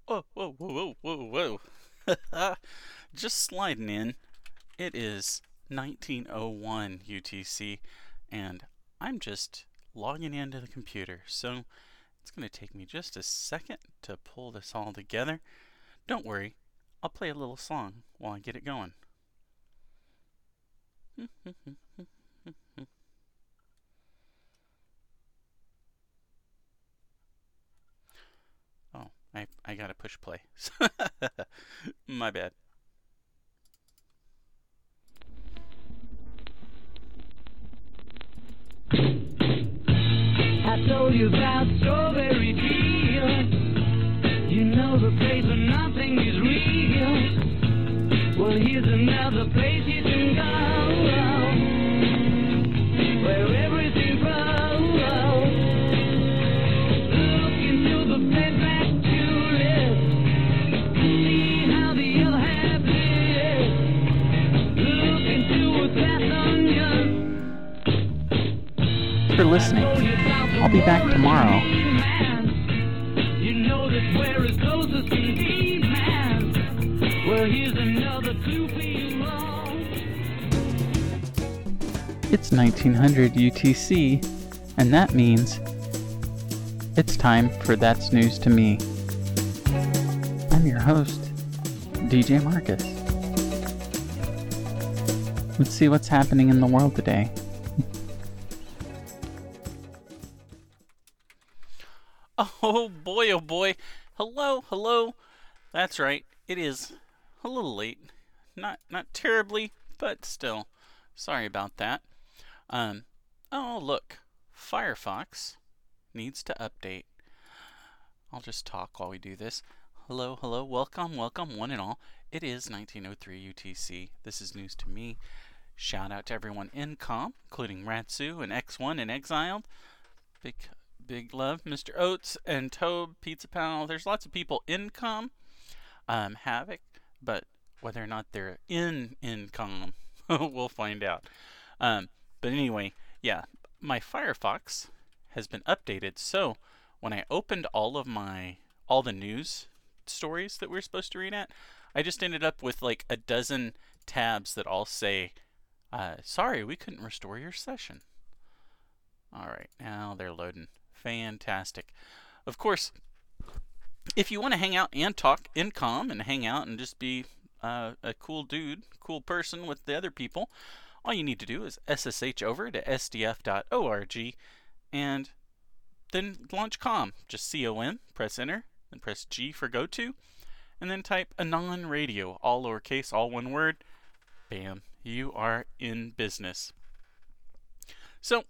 Whoa, whoa, whoa, whoa, whoa. Just sliding in. It is 1901 UTC, and I'm just logging into the computer. So it's going to take me just a second to pull this all together. Don't worry, I'll play a little song while I get it going. Oh, I gotta push play. My bad. I told you about Strawberry Fields. You know the place where nothing is real. Well, here's another place you can go, where everything grows. Look into the bed back tulip. See how the other half lives. Look into a glass onion. For listening. I'll be back tomorrow. You know that we're as close as can be, man. Well, here's another clue for you all. It's 1900 UTC, and that means it's time for That's News to Me. I'm your host, DJ Marcus. Let's see what's happening in the world today. Oh boy, oh boy. Hello, hello. That's right. It is a little late. Not terribly, but still. Sorry about that. Oh look. Firefox needs to update. I'll just talk while we do this. Hello, hello. Welcome, welcome one and all. It is 1903 UTC. This is news to me. Shout out to everyone in comm, including Ratsu and X1 and Exiled. Big love, Mr. Oates and Tobe, Pizza Pal. There's lots of people in comm, Havoc, but whether or not they're in comm, we'll find out. But anyway, yeah, my Firefox has been updated. So when I opened all the news stories that we're supposed to read at, I just ended up with like a dozen tabs that all say, sorry, we couldn't restore your session. All right, now they're loading. Fantastic. Of course, if you want to hang out and talk in comm and hang out and just be a cool dude, cool person with the other people, all you need to do is SSH over to sdf.org and then launch comm. Just COM, press enter, then press G for go to, and then type Anon Radio, all lowercase, all one word. Bam, you are in business. So,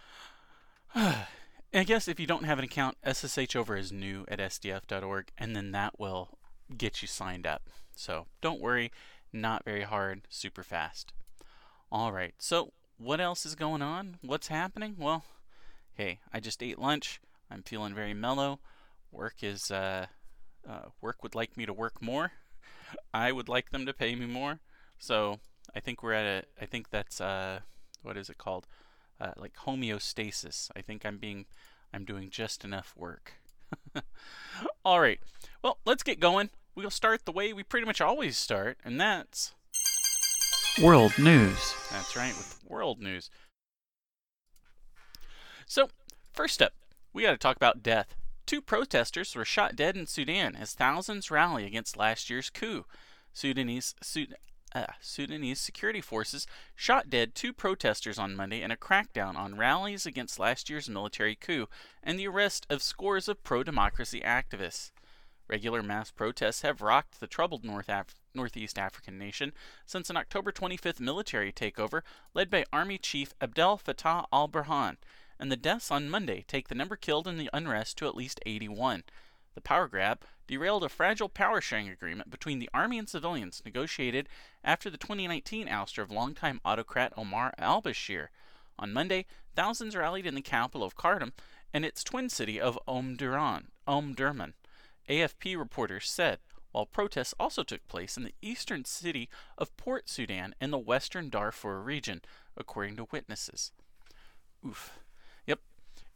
I guess if you don't have an account, SSH over is new at sdf.org, and then that will get you signed up. So don't worry, not very hard, super fast. All right, so what else is going on? What's happening? Well, hey, I just ate lunch. I'm feeling very mellow. Work would like me to work more. I would like them to pay me more. So I think I think that's, what is it called? Like homeostasis. I think I'm doing just enough work. All right. Well, let's get going. We'll start the way we pretty much always start, and that's World News. That's right, with world news. So, first up, we got to talk about death. 2 protesters were shot dead in Sudan as thousands rally against last year's coup. Sudanese security forces shot dead 2 protesters on Monday in a crackdown on rallies against last year's military coup and the arrest of scores of pro-democracy activists. Regular mass protests have rocked the troubled Northeast African nation since an October 25th military takeover led by Army Chief Abdel Fattah al-Burhan, and the deaths on Monday take the number killed in the unrest to at least 81. The power grab derailed a fragile power-sharing agreement between the army and civilians negotiated after the 2019 ouster of longtime autocrat Omar al-Bashir. On Monday, thousands rallied in the capital of Khartoum and its twin city of Omdurman. AFP reporters said, while protests also took place in the eastern city of Port Sudan and the western Darfur region, according to witnesses. Oof. Yep.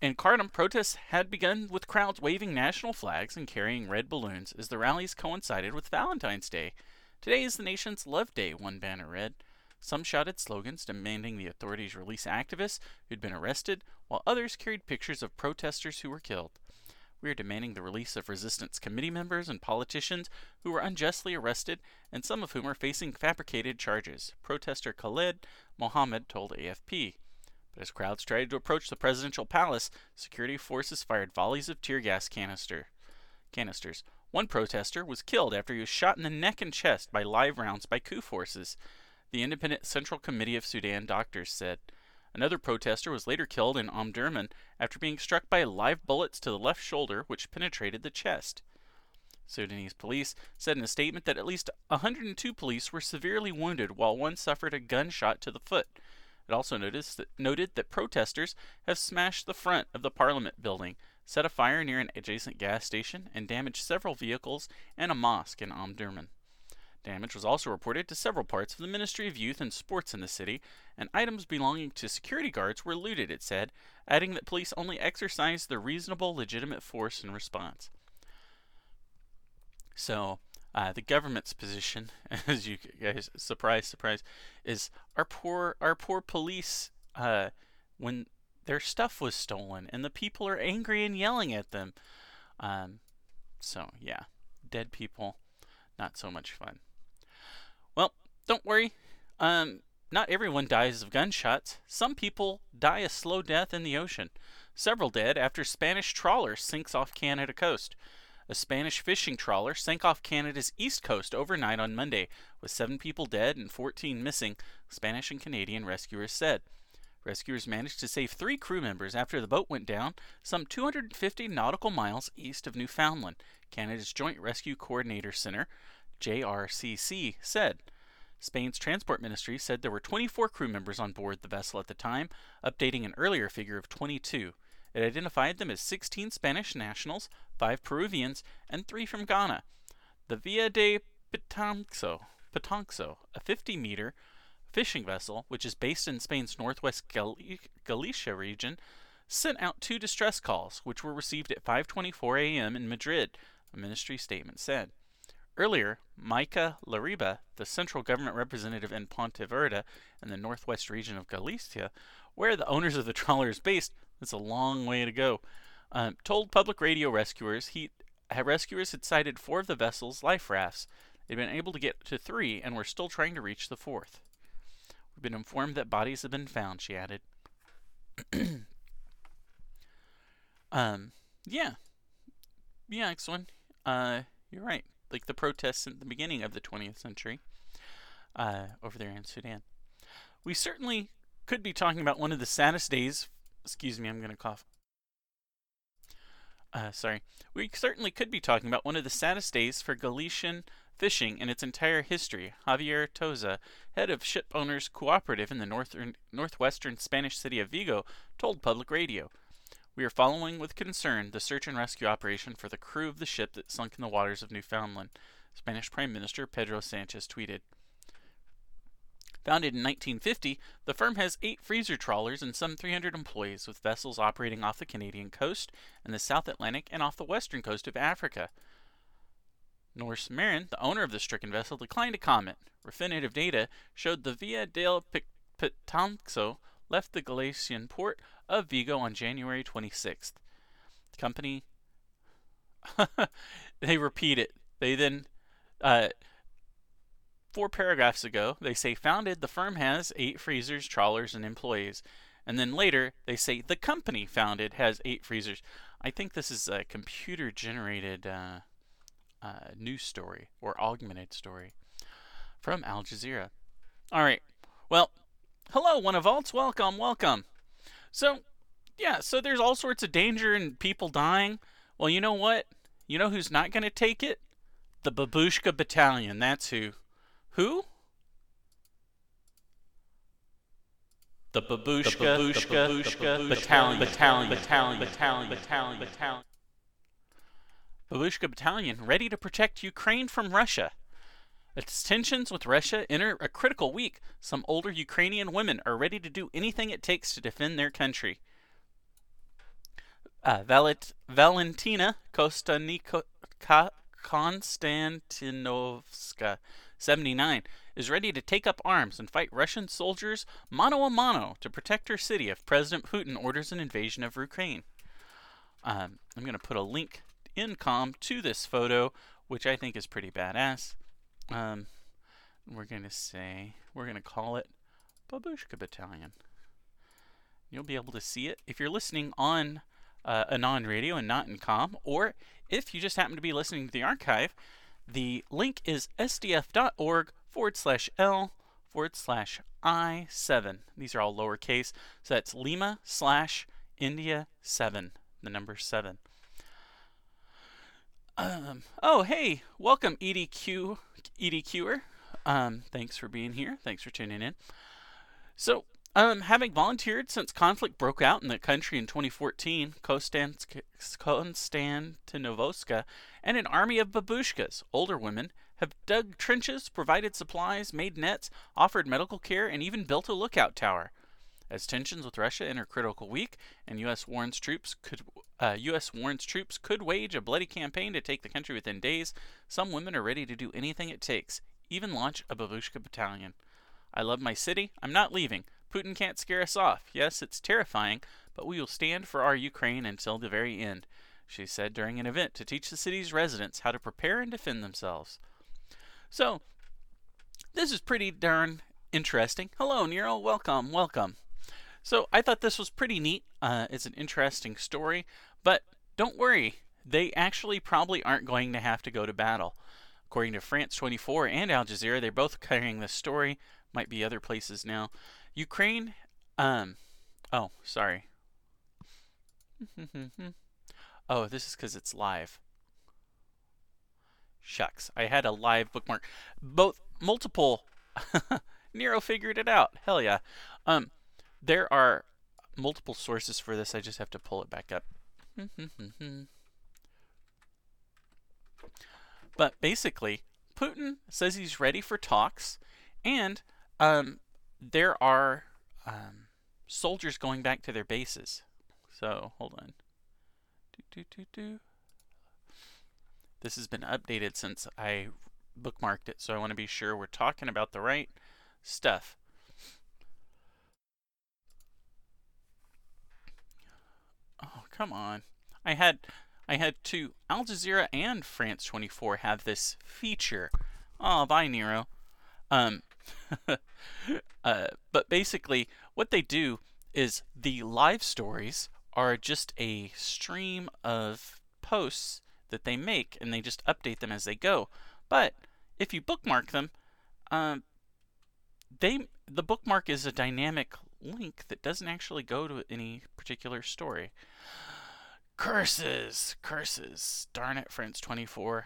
In Khartoum, protests had begun with crowds waving national flags and carrying red balloons as the rallies coincided with Valentine's Day. Today is the nation's Love Day, one banner read. Some shouted slogans demanding the authorities release activists who'd been arrested, while others carried pictures of protesters who were killed. We are demanding the release of resistance committee members and politicians who were unjustly arrested, and some of whom are facing fabricated charges, protester Khaled Mohammed told AFP. But as crowds tried to approach the presidential palace, security forces fired volleys of tear gas canisters. One protester was killed after he was shot in the neck and chest by live rounds by coup forces, the Independent Central Committee of Sudan doctors said. Another protester was later killed in Omdurman after being struck by live bullets to the left shoulder, which penetrated the chest. Sudanese police said in a statement that at least 102 police were severely wounded, while one suffered a gunshot to the foot. It also noted that protesters have smashed the front of the Parliament building, set a fire near an adjacent gas station, and damaged several vehicles and a mosque in Omdurman. Damage was also reported to several parts of the Ministry of Youth and Sports in the city, and items belonging to security guards were looted, it said, adding that police only exercised the reasonable, legitimate force in response. So, the government's position, as you guys, surprise, is our poor police, when their stuff was stolen and the people are angry and yelling at them. So, yeah, dead people, not so much fun. Well, don't worry. Not everyone dies of gunshots. Some people die a slow death in the ocean. Several dead after Spanish trawler sinks off Canada coast. A Spanish fishing trawler sank off Canada's east coast overnight on Monday, with 7 people dead and 14 missing, Spanish and Canadian rescuers said. Rescuers managed to save 3 crew members after the boat went down some 250 nautical miles east of Newfoundland, Canada's Joint Rescue Coordinator Center, JRCC, said. Spain's Transport Ministry said there were 24 crew members on board the vessel at the time, updating an earlier figure of 22. It identified them as 16 Spanish nationals, 5 Peruvians, and 3 from Ghana. The Villa de Pitanxo, a 50-meter fishing vessel, which is based in Spain's northwest Galicia region, sent out 2 distress calls, which were received at 5:24 a.m. in Madrid, a ministry statement said. Earlier, Maica Lariba, the central government representative in Pontevedra in the northwest region of Galicia, where the owners of the trawler is based, it's a long way to go, told public radio rescuers rescuers had sighted 4 of the vessel's life rafts. They'd been able to get to 3 and were still trying to reach the 4th. We've been informed that bodies have been found, she added. Yeah, X1. You're right. Like the protests at the beginning of the 20th century, over there in Sudan. We certainly could be talking about one of the saddest days. Excuse me, I'm going to cough. We certainly could be talking about one of the saddest days for Galician fishing in its entire history. Javier Toza, head of Ship Owners Cooperative in the northwestern Spanish city of Vigo, told public radio. We are following with concern the search and rescue operation for the crew of the ship that sunk in the waters of Newfoundland, Spanish Prime Minister Pedro Sanchez tweeted. Founded in 1950, the firm has 8 freezer trawlers and some 300 employees, with vessels operating off the Canadian coast and the South Atlantic and off the western coast of Africa. Norse Marin, the owner of the stricken vessel, declined to comment. Refinitiv data showed the Villa del Pitanxo left the Galician port of Vigo on January 26th. The company... they repeat it. They then... 4 paragraphs ago, they say founded, the firm has 8 freezers, trawlers, and employees. And then later, they say the company founded has 8 freezers. I think this is a computer-generated news story, or augmented story, from Al Jazeera. Alright, well, hello, one of Alts, welcome. So there's all sorts of danger and people dying. Well, you know what? You know who's not going to take it? The Babushka Battalion, that's who. Who? The Babushka Battalion. Babushka Battalion ready to protect Ukraine from Russia. As tensions with Russia enter a critical week, some older Ukrainian women are ready to do anything it takes to defend their country. Valentina Konstantinovska, 79, is ready to take up arms and fight Russian soldiers mano a mano to protect her city if President Putin orders an invasion of Ukraine. I'm going to put a link in com to this photo, which I think is pretty badass. We're going to call it Babushka Battalion. You'll be able to see it if you're listening on Anon Radio and not in com, or if you just happen to be listening to the archive. The link is sdf.org/L/I7. These are all lowercase, so that's Lima/India 7, the number 7. Oh, hey, welcome EDQer. Thanks for being here. Thanks for tuning in. So, having volunteered since conflict broke out in the country in 2014, Konstantinovska and an army of babushkas, older women, have dug trenches, provided supplies, made nets, offered medical care, and even built a lookout tower. As tensions with Russia enter critical week, and U.S. warns troops could wage a bloody campaign to take the country within days, some women are ready to do anything it takes, even launch a babushka battalion. I love my city. I'm not leaving. Putin can't scare us off. Yes, it's terrifying, but we will stand for our Ukraine until the very end, she said during an event to teach the city's residents how to prepare and defend themselves. So, this is pretty darn interesting. Hello, Nero. Welcome. So, I thought this was pretty neat. It's an interesting story, but don't worry. They actually probably aren't going to have to go to battle. According to France 24 and Al Jazeera, they're both carrying this story. Might be other places now. Ukraine, oh, sorry. Oh, this is because it's live. Shucks, I had a live bookmark. Multiple, Nero figured it out. Hell yeah. There are multiple sources for this. I just have to pull it back up. But basically, Putin says he's ready for talks, and there are soldiers going back to their bases. So, hold on. This has been updated since I bookmarked it, so I want to be sure we're talking about the right stuff. Oh, come on. I had two. Al Jazeera and France 24 have this feature. Oh, bye, Nero. But basically, what they do is the live stories are just a stream of posts that they make, and they just update them as they go. But if you bookmark them, the bookmark is a dynamic link that doesn't actually go to any particular story. Curses! Darn it, France 24.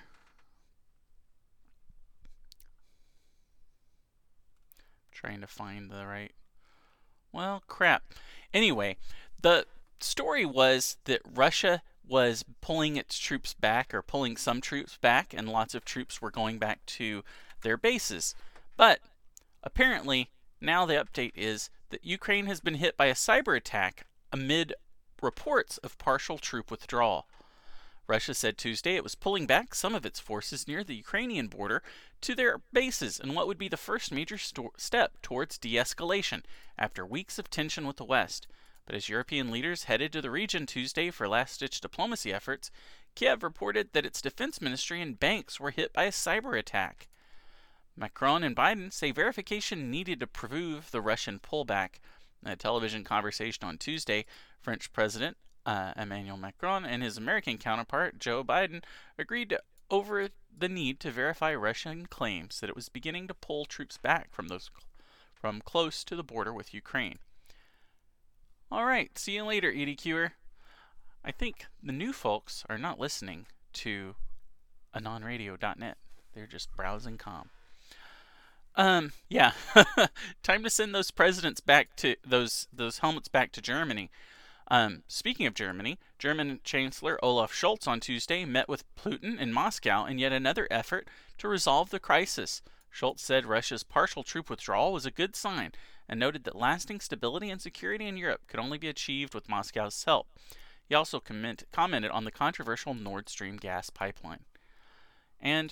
Trying to find the right... Well, crap. Anyway, the story was that Russia was pulling its troops back, or pulling some troops back, and lots of troops were going back to their bases. But apparently, now the update is that Ukraine has been hit by a cyber attack amid reports of partial troop withdrawal. Russia said Tuesday it was pulling back some of its forces near the Ukrainian border to their bases in what would be the first major step towards de-escalation after weeks of tension with the West. But as European leaders headed to the region Tuesday for last-ditch diplomacy efforts, Kiev reported that its defense ministry and banks were hit by a cyber attack. Macron and Biden say verification needed to prove the Russian pullback. In a television conversation on Tuesday, French President Emmanuel Macron and his American counterpart Joe Biden agreed over the need to verify Russian claims that it was beginning to pull troops back from close to the border with Ukraine. Alright, see you later, EDQer. I think the new folks are not listening to anonradio.net. They're just browsing com. Yeah. Time to send those presidents back to those helmets back to Germany. Speaking of Germany, German Chancellor Olaf Scholz on Tuesday met with Putin in Moscow in yet another effort to resolve the crisis. Scholz said Russia's partial troop withdrawal was a good sign and noted that lasting stability and security in Europe could only be achieved with Moscow's help. He also commented on the controversial Nord Stream gas pipeline. And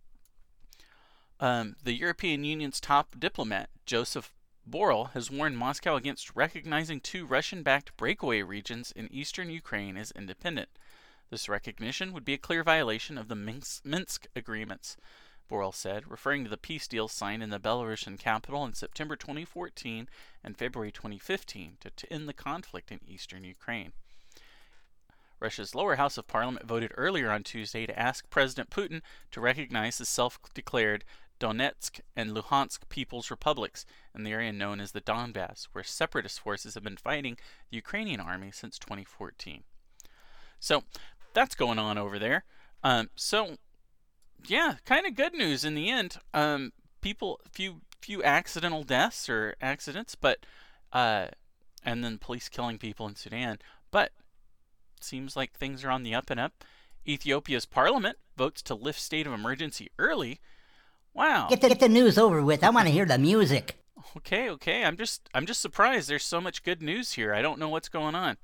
the European Union's top diplomat, Joseph Borrell, has warned Moscow against recognizing 2 Russian-backed breakaway regions in eastern Ukraine as independent. This recognition would be a clear violation of the Minsk agreements, Borrell said, referring to the peace deals signed in the Belarusian capital in September 2014 and February 2015 to end the conflict in eastern Ukraine. Russia's lower house of parliament voted earlier on Tuesday to ask President Putin to recognize the self-declared Donetsk and Luhansk People's Republics in the area known as the Donbass, where separatist forces have been fighting the Ukrainian army since 2014. So that's going on over there. Yeah, kind of good news in the end. Few accidental deaths or accidents, but and then police killing people in Sudan. But seems like things are on the up and up. Ethiopia's parliament votes to lift state of emergency early. Wow. Get the news over with. I want to hear the music. Okay. I'm just surprised. There's so much good news here. I don't know what's going on.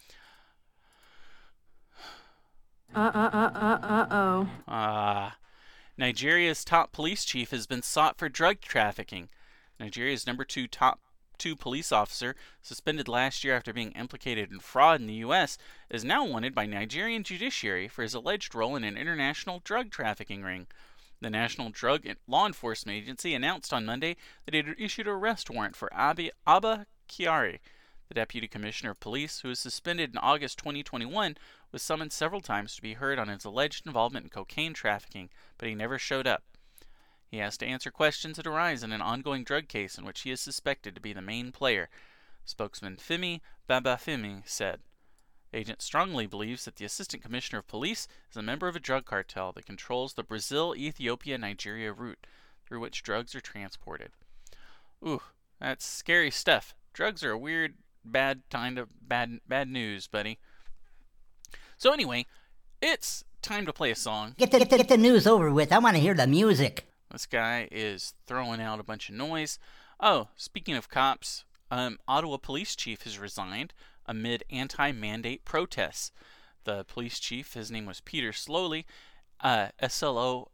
Nigeria's top police chief has been sought for drug trafficking. Nigeria's number 2 top 2 police officer, suspended last year after being implicated in fraud in the U.S., is now wanted by Nigerian judiciary for his alleged role in an international drug trafficking ring. The National Drug Law Enforcement Agency announced on Monday that it had issued an arrest warrant for Abba Kyari. The deputy commissioner of police, who was suspended in August 2021, was summoned several times to be heard on his alleged involvement in cocaine trafficking, but he never showed up. He has to answer questions that arise in an ongoing drug case in which he is suspected to be the main player, spokesman Femi Babafemi said. The agent strongly believes that the assistant commissioner of police is a member of a drug cartel that controls the Brazil-Ethiopia-Nigeria route through which drugs are transported. Ooh, that's scary stuff. Drugs are a weird, bad kind of bad news, buddy. So anyway, it's time to play a song. Get the news over with. I want to hear the music. This guy is throwing out a bunch of noise. Oh, speaking of cops, Ottawa police chief has resigned amid anti-mandate protests. The police chief, his name was Peter Sloley, S-L-O-L-Y.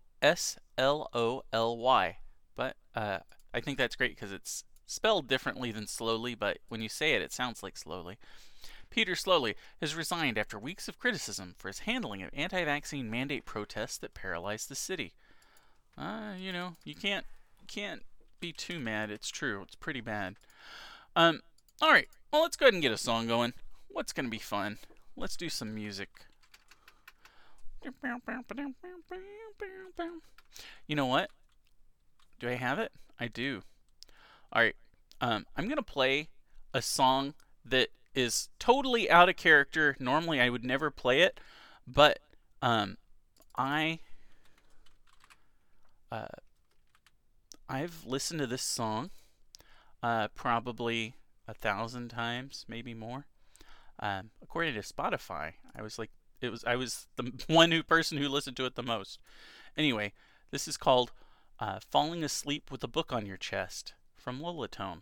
But I think that's great because it's spelled differently than slowly, but when you say it, it sounds like slowly. Peter Sloley has resigned after weeks of criticism for his handling of anti-vaccine mandate protests that paralyzed the city. You can't be too mad. It's true. It's pretty bad. All right. Well, let's go ahead and get a song going. What's going to be fun? Let's do some music. You know what? Do I have it? I do. All right. I'm going to play a song that is totally out of character. Normally, I would never play it, but I've listened to this song probably 1,000 times, maybe more. According to Spotify, I was the person who listened to it the most. Anyway, this is called "Falling Asleep with a Book on Your Chest" from Lullatone.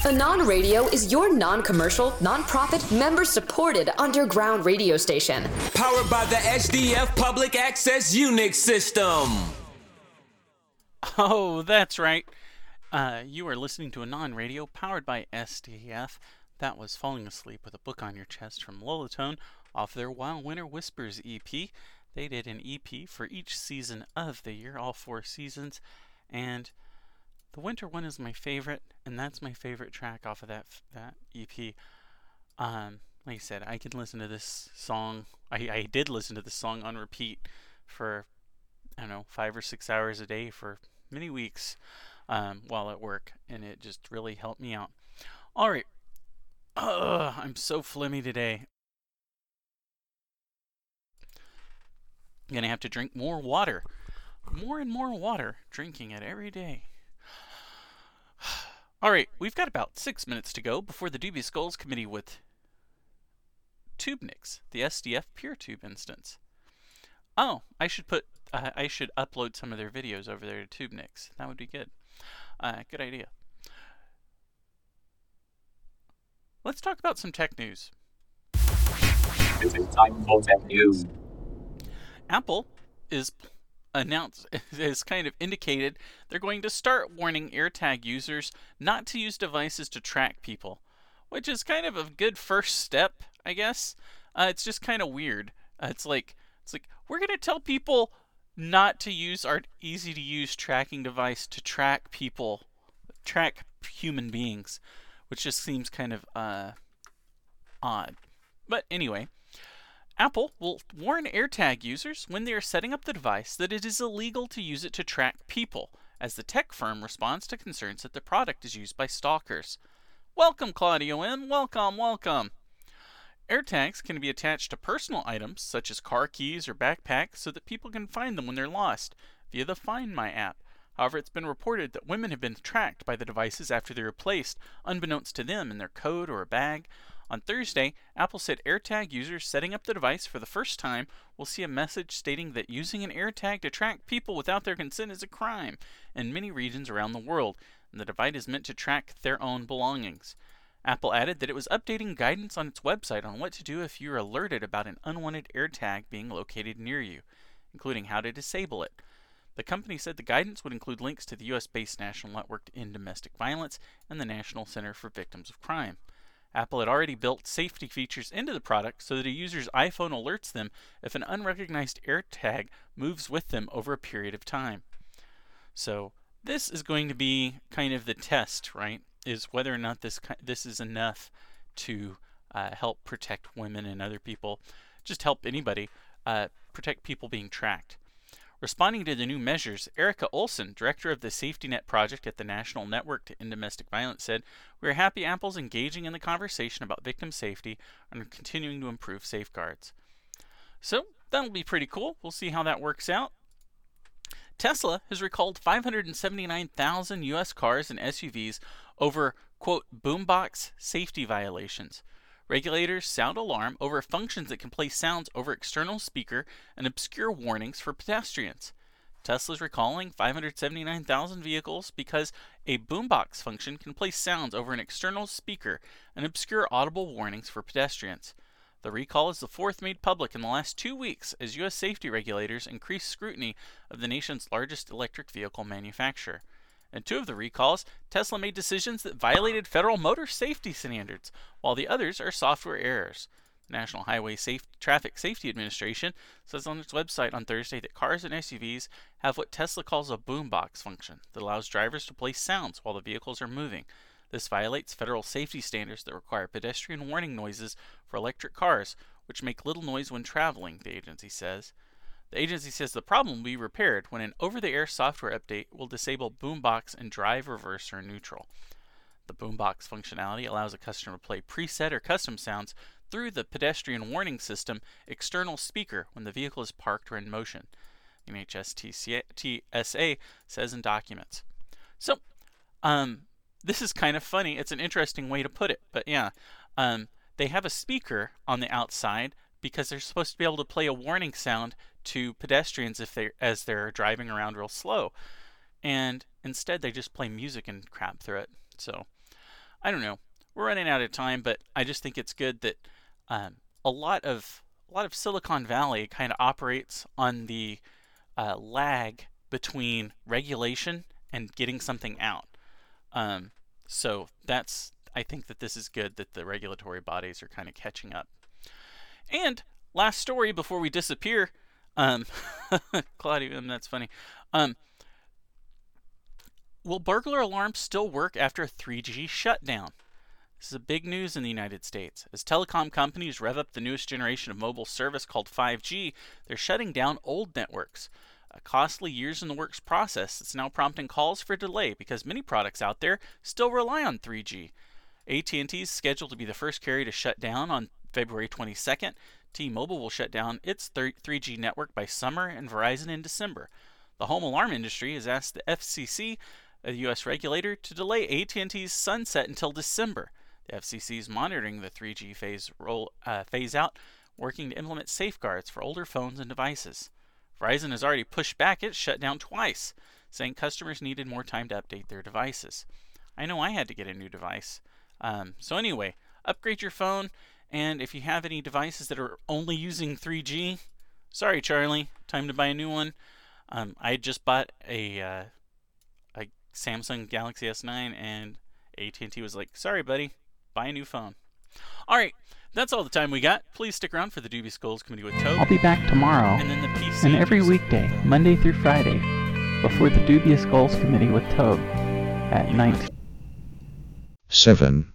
Anon Radio is your non-commercial, non-profit, member-supported underground radio station. Powered by the HDF Public Access Unix system. Oh, that's right. You are listening to Anon Radio, powered by SDF. That was Falling Asleep with a Book on Your Chest from Lullatone off their Wild Winter Whispers EP. They did an EP for each season of the year, all 4 seasons, and the winter one is my favorite, and that's my favorite track off of that EP. Like I said, I could listen to this song. I did listen to this song on repeat for, 5 or 6 hours a day for many weeks while at work, and it just really helped me out. All right. I'm so phlegmy today. I'm going to have to drink more water. More and more water. Drinking it every day. Alright, we've got about 6 minutes to go before the Dubious Skulls Committee with TubeNix, the SDF PeerTube instance. Oh, I should upload some of their videos over there to TubeNix. That would be good. Good idea. Let's talk about some tech news. It is time for tech news. Apple is kind of indicated they're going to start warning AirTag users not to use devices to track people, which is kind of a good first step, I guess. It's just kind of weird. It's like we're going to tell people not to use our easy-to-use tracking device to track people, track human beings, which just seems kind of odd. But anyway, Apple will warn AirTag users when they are setting up the device that it is illegal to use it to track people, as the tech firm responds to concerns that the product is used by stalkers. Welcome, Claudio M. Welcome. AirTags can be attached to personal items, such as car keys or backpacks, so that people can find them when they're lost, via the Find My app. However, it's been reported that women have been tracked by the devices after they were placed, unbeknownst to them, in their coat or a bag. On Thursday, Apple said AirTag users setting up the device for the first time will see a message stating that using an AirTag to track people without their consent is a crime in many regions around the world, and the device is meant to track their own belongings. Apple added that it was updating guidance on its website on what to do if you're alerted about an unwanted AirTag being located near you, including how to disable it. The company said the guidance would include links to the U.S.-based National Network to End Domestic Violence and the National Center for Victims of Crime. Apple had already built safety features into the product so that a user's iPhone alerts them if an unrecognized AirTag moves with them over a period of time. So this is going to be kind of the test, right? Is whether or not this is enough to help protect women and other people, just help anybody protect people being tracked. Responding to the new measures, Erica Olson, director of the Safety Net project at the National Network to End Domestic Violence, said, "We are happy Apple's engaging in the conversation about victim safety and are continuing to improve safeguards." So that'll be pretty cool. We'll see how that works out. Tesla has recalled 579,000 U.S. cars and SUVs over, quote, boombox safety violations. Regulators sound alarm over functions that can play sounds over external speaker and obscure warnings for pedestrians. Tesla's recalling 579,000 vehicles because a boombox function can play sounds over an external speaker and obscure audible warnings for pedestrians. The recall is the fourth made public in the last 2 weeks as U.S. safety regulators increase scrutiny of the nation's largest electric vehicle manufacturer. In 2 of the recalls, Tesla made decisions that violated federal motor safety standards, while the others are software errors. The National Highway Traffic Safety Administration says on its website on Thursday that cars and SUVs have what Tesla calls a boombox function that allows drivers to play sounds while the vehicles are moving. This violates federal safety standards that require pedestrian warning noises for electric cars, which make little noise when traveling, the agency says. The agency says the problem will be repaired when an over-the-air software update will disable boombox and drive, reverse, or neutral. The boombox functionality allows a customer to play preset or custom sounds through the pedestrian warning system external speaker when the vehicle is parked or in motion, NHTSA says in documents. So, this is kind of funny. It's an interesting way to put it, but yeah, they have a speaker on the outside because they're supposed to be able to play a warning sound to pedestrians as they're driving around real slow, and instead they just play music and crap through it. So I don't know. We're running out of time, but I just think it's good that a lot of Silicon Valley kind of operates on the lag between regulation and getting something out. So I think that this is good that the regulatory bodies are kind of catching up. And last story before we disappear, Claudia, that's funny. Will burglar alarms still work after a 3G shutdown? This is a big news in the United States. As telecom companies rev up the newest generation of mobile service called 5G, they're shutting down old networks. A costly years-in-the-works process that's now prompting calls for delay because many products out there still rely on 3G. AT&T is scheduled to be the first carrier to shut down on February 22nd. T-Mobile will shut down its 3G network by summer and Verizon in December. The home alarm industry has asked the FCC, a U.S. regulator, to delay AT&T's sunset until December. The FCC is monitoring the 3G phase out, working to implement safeguards for older phones and devices. Verizon has already pushed back its shutdown twice, saying customers needed more time to update their devices. I know I had to get a new device. So anyway, upgrade your phone, and if you have any devices that are only using 3G, sorry Charlie, time to buy a new one. I just bought a Samsung Galaxy S9, and AT&T was like, sorry buddy, buy a new phone. Alright, that's all the time we got. Please stick around for the Dubious Goals Committee with Toad. I'll be back tomorrow, And then the PC. and every weekday, Monday through Friday, before the Dubious Goals Committee with Toad at 19. 7.